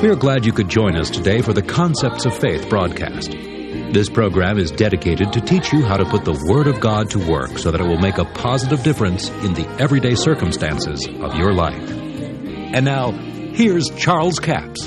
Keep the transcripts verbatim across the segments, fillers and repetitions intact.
We are glad you could join us today for the Concepts of Faith broadcast. This program is dedicated to teach you how to put the Word of God to work so that it will make a positive difference in the everyday circumstances of your life. And now, here's Charles Capps.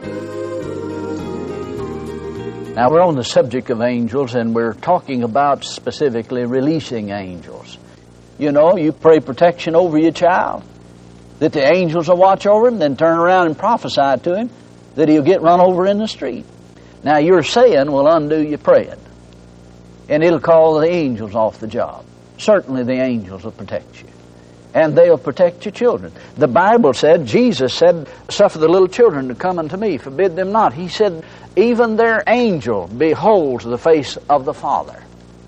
Now, we're on the subject of angels, and we're talking about specifically releasing angels. You know, you pray protection over your child, that the angels will watch over him, then turn around and prophesy to him that he'll get run over in the street. Now, your saying will undo your praying, and it'll call the angels off the job. Certainly the angels will protect you, and they'll protect your children. The Bible said, Jesus said, suffer the little children to come unto me, forbid them not. He said, even their angel beholds the face of the Father.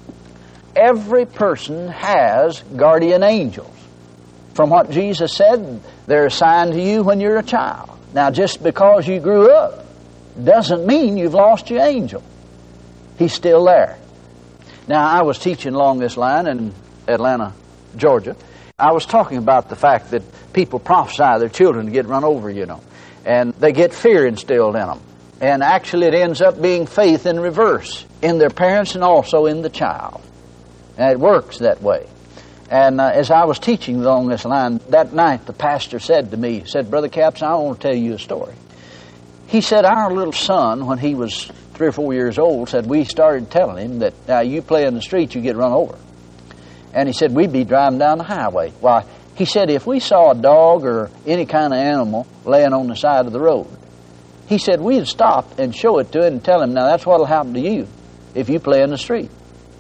Every person has guardian angels. From what Jesus said, they're assigned to you when you're a child. Now, just because you grew up doesn't mean you've lost your angel. He's still there. Now, I was teaching along this line in Atlanta, Georgia. I was talking about the fact that people prophesy their children to get run over, you know, and they get fear instilled in them. And actually it ends up being faith in reverse in their parents and also in the child. And it works that way. And uh, as I was teaching along this line, that night the pastor said to me, said, Brother Capps, I want to tell you a story. He said, our little son, when he was three or four years old, said we started telling him that now you play in the street, you get run over. And he said, we'd be driving down the highway. Why, he said, if we saw a dog or any kind of animal laying on the side of the road, he said, we'd stop and show it to him and tell him, now that's what will happen to you if you play in the street.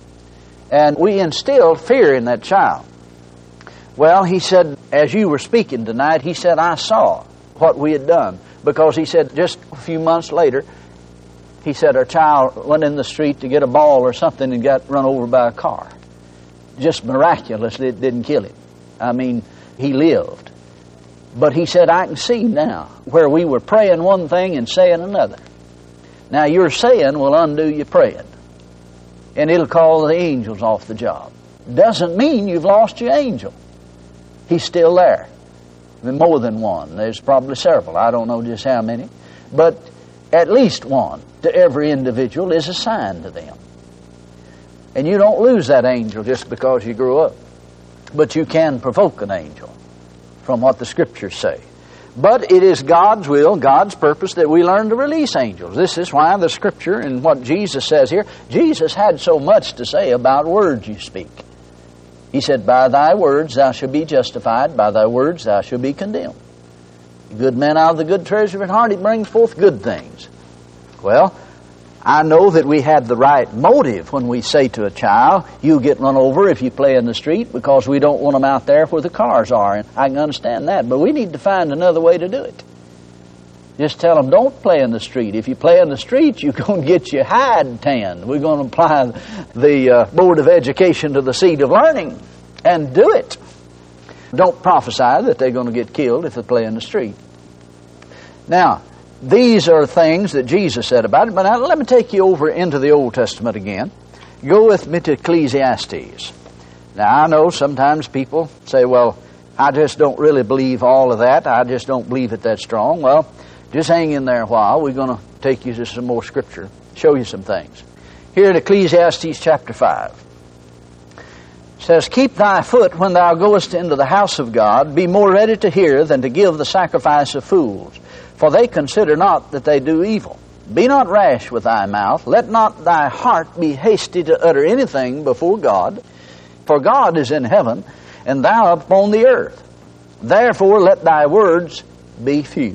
And we instilled fear in that child. Well, he said, as you were speaking tonight, he said, I saw what we had done. Because he said, just a few months later, he said, our child went in the street to get a ball or something and got run over by a car. Just miraculously, it didn't kill him. I mean, he lived. But he said, I can see now where we were praying one thing and saying another. Now, your saying will undo your praying. And it'll call the angels off the job. Doesn't mean you've lost your angel. He's still there. More than one. There's probably several. I don't know just how many. But at least one to every individual is assigned to them. And you don't lose that angel just because you grew up. But you can provoke an angel from what the Scriptures say. But it is God's will, God's purpose that we learn to release angels. This is why the Scripture and what Jesus says here, Jesus had so much to say about words you speak. He said, by thy words thou shalt be justified, by thy words thou shalt be condemned. A good man out of the good treasure of his heart, he brings forth good things. Well, I know that we had the right motive when we say to a child, you'll get run over if you play in the street, because we don't want them out there where the cars are. And I can understand that, but we need to find another way to do it. Just tell them, don't play in the street. If you play in the street, you're going to get your hide tanned. We're going to apply the uh, Board of Education to the seed of learning and do it. Don't prophesy that they're going to get killed if they play in the street. Now, these are things that Jesus said about it, but now let me take you over into the Old Testament again. Go with me to Ecclesiastes. Now, I know sometimes people say, well, I just don't really believe all of that. I just don't believe it that strong. Well, just hang in there a while. We're going to take you to some more Scripture, show you some things. Here in Ecclesiastes chapter five. It says, keep thy foot when thou goest into the house of God. Be more ready to hear than to give the sacrifice of fools. For they consider not that they do evil. Be not rash with thy mouth. Let not thy heart be hasty to utter anything before God. For God is in heaven, and thou upon the earth. Therefore let thy words be few.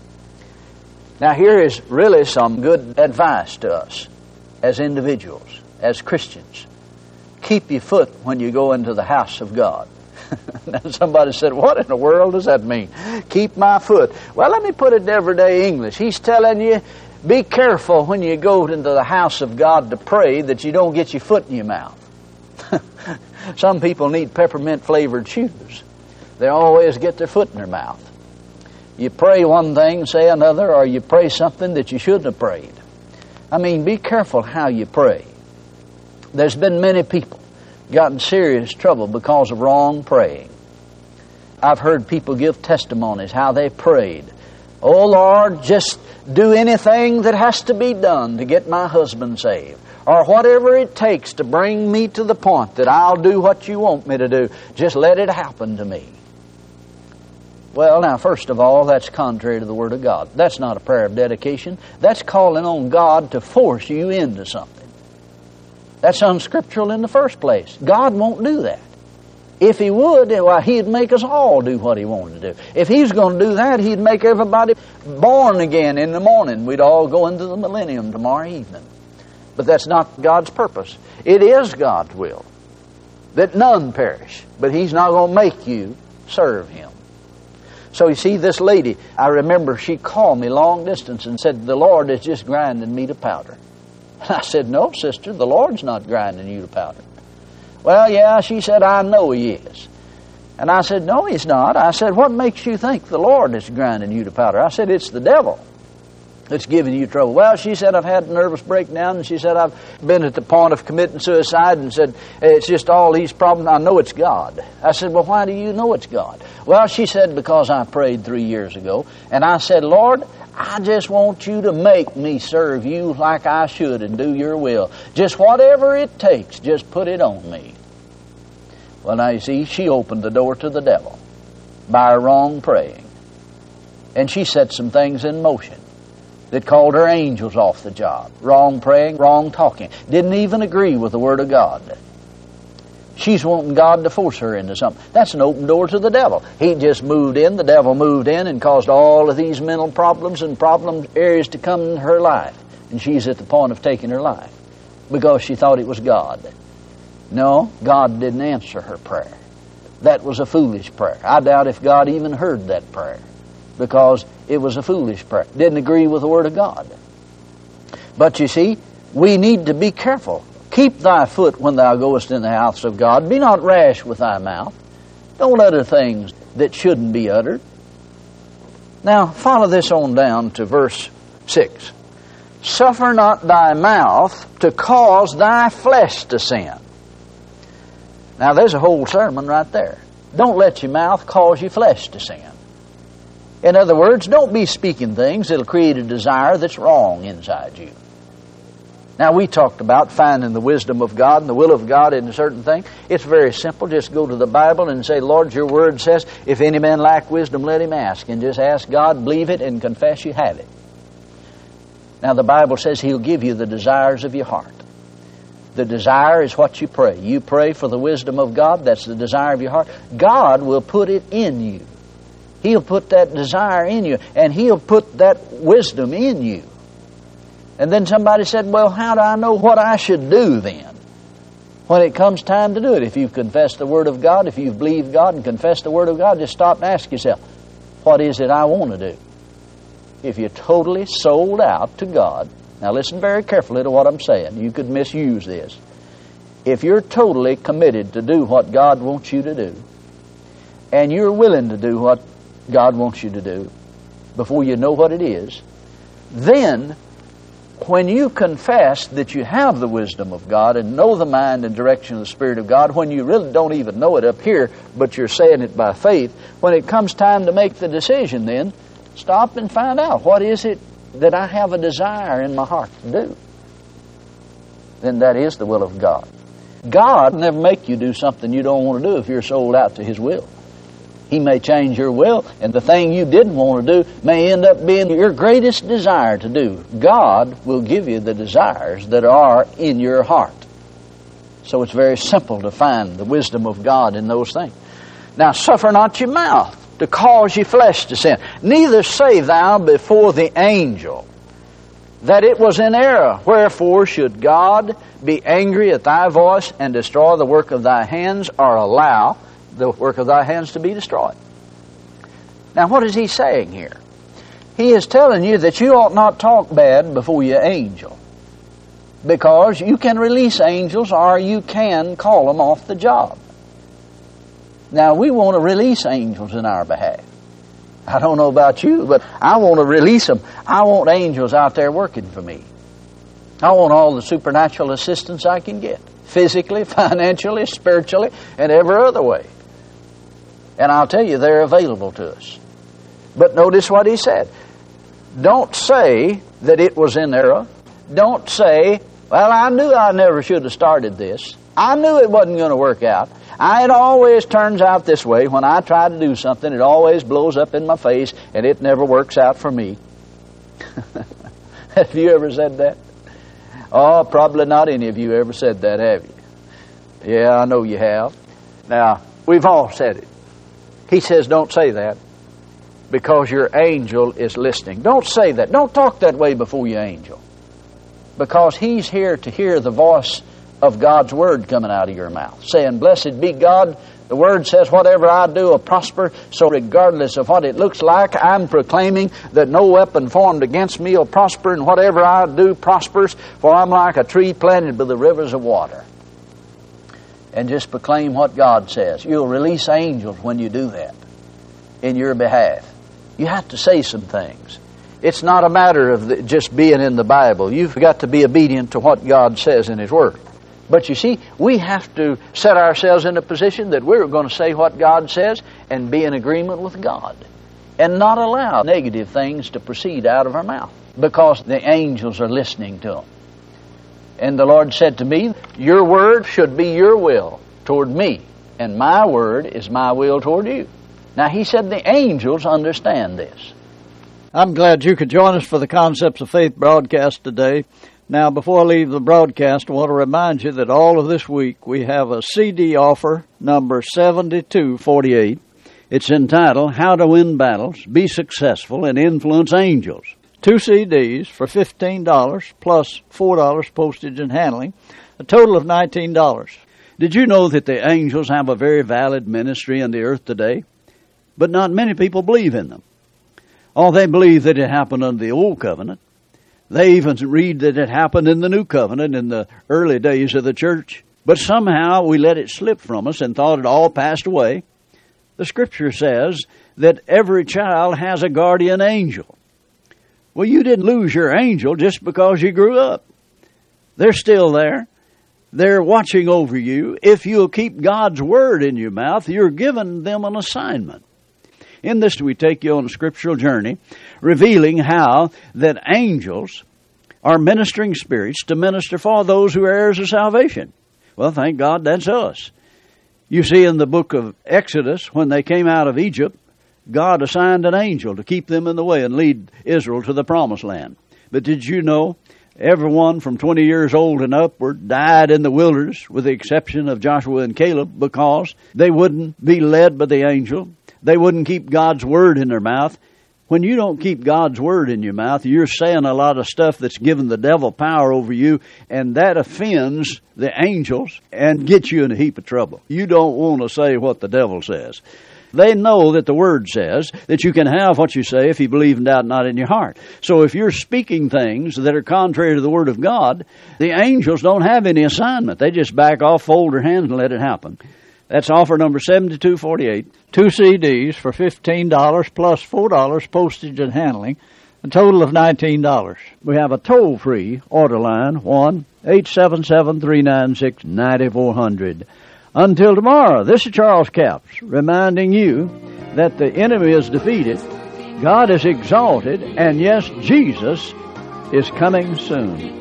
Now here is really some good advice to us as individuals, as Christians. Keep your foot when you go into the house of God. Now somebody said, what in the world does that mean? Keep my foot. Well, let me put it in everyday English. He's telling you, be careful when you go into the house of God to pray that you don't get your foot in your mouth. Some people need peppermint-flavored shoes. They always get their foot in their mouth. You pray one thing, say another, or you pray something that you shouldn't have prayed. I mean, be careful how you pray. There's been many people got in serious trouble because of wrong praying. I've heard people give testimonies how they prayed. Oh, Lord, just do anything that has to be done to get my husband saved, or whatever it takes to bring me to the point that I'll do what you want me to do. Just let it happen to me. Well, now, first of all, that's contrary to the Word of God. That's not a prayer of dedication. That's calling on God to force you into something. That's unscriptural in the first place. God won't do that. If He would, well, He'd make us all do what He wanted to do. If He's going to do that, He'd make everybody born again in the morning. We'd all go into the millennium tomorrow evening. But that's not God's purpose. It is God's will that none perish, but He's not going to make you serve Him. So you see, this lady, I remember she called me long distance and said, the Lord is just grinding me to powder. And I said, no, sister, the Lord's not grinding you to powder. Well, yeah, she said, I know He is. And I said, no, He's not. I said, what makes you think the Lord is grinding you to powder? I said, it's the devil that's giving you trouble. Well, she said, I've had a nervous breakdown, and she said, I've been at the point of committing suicide, and said, it's just all these problems. I know it's God. I said, well, why do you know it's God? Well, she said, because I prayed three years ago, and I said, Lord, I just want you to make me serve you like I should and do your will. Just whatever it takes, just put it on me. Well, now you see, she opened the door to the devil by her wrong praying. And she set some things in motion that called her angels off the job. Wrong praying, wrong talking. Didn't even agree with the Word of God. She's wanting God to force her into something. That's an open door to the devil. He just moved in, the devil moved in and caused all of these mental problems and problem areas to come in her life. And she's at the point of taking her life because she thought it was God. No, God didn't answer her prayer. That was a foolish prayer. I doubt if God even heard that prayer because it was a foolish prayer. Didn't agree with the Word of God. But you see, we need to be careful. Keep thy foot when thou goest in the house of God. Be not rash with thy mouth. Don't utter things that shouldn't be uttered. Now, follow this on down to verse six. Suffer not thy mouth to cause thy flesh to sin. Now, there's a whole sermon right there. Don't let your mouth cause your flesh to sin. In other words, don't be speaking things that'll create a desire that's wrong inside you. Now, we talked about finding the wisdom of God and the will of God in a certain thing. It's very simple. Just go to the Bible and say, Lord, your Word says, if any man lack wisdom, let him ask. And just ask God, believe it, and confess you have it. Now, the Bible says He'll give you the desires of your heart. The desire is what you pray. You pray for the wisdom of God. That's the desire of your heart. God will put it in you. He'll put that desire in you, and He'll put that wisdom in you. And then somebody said, well, how do I know what I should do then? When it comes time to do it, if you've confessed the Word of God, if you've believed God and confessed the Word of God, just stop and ask yourself, what is it I want to do? If you're totally sold out to God, now listen very carefully to what I'm saying. You could misuse this. If you're totally committed to do what God wants you to do, and you're willing to do what God wants you to do before you know what it is, then when you confess that you have the wisdom of God and know the mind and direction of the Spirit of God, when you really don't even know it up here, but you're saying it by faith, when it comes time to make the decision then, stop and find out, what is it that I have a desire in my heart to do? Then that is the will of God. God will never make you do something you don't want to do if you're sold out to His will. He may change your will, and the thing you didn't want to do may end up being your greatest desire to do. God will give you the desires that are in your heart. So it's very simple to find the wisdom of God in those things. Now, suffer not your mouth to cause your flesh to sin. Neither say thou before the angel that it was in error. Wherefore should God be angry at thy voice and destroy the work of thy hands, or allow the work of thy hands to be destroyed? Now, what is he saying here? He is telling you that you ought not talk bad before your angel, because you can release angels or you can call them off the job. Now, we want to release angels in our behalf. I don't know about you, but I want to release them. I want angels out there working for me. I want all the supernatural assistance I can get, physically, financially, spiritually, and every other way. And I'll tell you, they're available to us. But notice what he said. Don't say that it was in error. Don't say, well, I knew I never should have started this. I knew it wasn't going to work out. I, it always turns out this way. When I try to do something, it always blows up in my face, and it never works out for me. Have you ever said that? Oh, probably not any of you ever said that, have you? Yeah, I know you have. Now, we've all said it. He says, don't say that, because your angel is listening. Don't say that. Don't talk that way before your angel, because he's here to hear the voice of God's word coming out of your mouth, saying, blessed be God. The word says, whatever I do will prosper. So regardless of what it looks like, I'm proclaiming that no weapon formed against me will prosper, and whatever I do prospers, for I'm like a tree planted by the rivers of water. And just proclaim what God says. You'll release angels when you do that in your behalf. You have to say some things. It's not a matter of the, just being in the Bible. You've got to be obedient to what God says in His Word. But you see, we have to set ourselves in a position that we're going to say what God says and be in agreement with God, and not allow negative things to proceed out of our mouth, because the angels are listening to them. And the Lord said to me, your word should be your will toward me, and my word is my will toward you. Now, He said the angels understand this. I'm glad you could join us for the Concepts of Faith broadcast today. Now, before I leave the broadcast, I want to remind you that all of this week we have a C D offer, number seventy-two forty-eight. It's entitled, How to Win Battles, Be Successful, and Influence Angels. Two C Ds for fifteen dollars plus four dollars postage and handling, a total of nineteen dollars. Did you know that the angels have a very valid ministry in the earth today? But not many people believe in them. Oh, they believe that it happened under the Old Covenant. They even read that it happened in the New Covenant in the early days of the church. But somehow we let it slip from us and thought it all passed away. The Scripture says that every child has a guardian angel. Well, you didn't lose your angel just because you grew up. They're still there. They're watching over you. If you'll keep God's word in your mouth, you're giving them an assignment. In this, we take you on a scriptural journey, revealing how that angels are ministering spirits to minister for those who are heirs of salvation. Well, thank God that's us. You see in the book of Exodus, when they came out of Egypt, God assigned an angel to keep them in the way and lead Israel to the promised land. But did you know everyone from twenty years old and upward died in the wilderness, with the exception of Joshua and Caleb, because they wouldn't be led by the angel. They wouldn't keep God's word in their mouth. When you don't keep God's word in your mouth, you're saying a lot of stuff that's giving the devil power over you, and that offends the angels and gets you in a heap of trouble. You don't want to say what the devil says. They know that the word says that you can have what you say if you believe and doubt not in your heart. So if you're speaking things that are contrary to the word of God, the angels don't have any assignment. They just back off, fold their hands, and let it happen. That's offer number seventy-two forty-eight. Two C Ds for fifteen dollars plus four dollars postage and handling, a total of nineteen dollars. We have a toll-free order line, one eight seven seven, three nine six, nine four zero zero. Until tomorrow, this is Charles Capps reminding you that the enemy is defeated, God is exalted, and yes, Jesus is coming soon.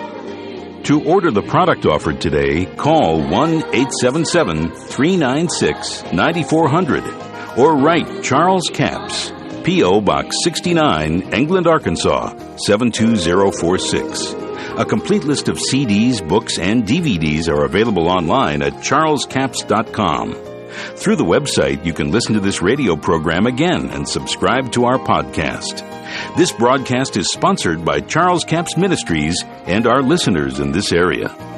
To order the product offered today, call one eight seven seven, three nine six, nine four zero zero or write Charles Capps, P O. Box sixty-nine, England, Arkansas, seven two zero four six. A complete list of C Ds, books, and D V Ds are available online at charles capps dot com. Through the website, you can listen to this radio program again and subscribe to our podcast. This broadcast is sponsored by Charles Capps Ministries and our listeners in this area.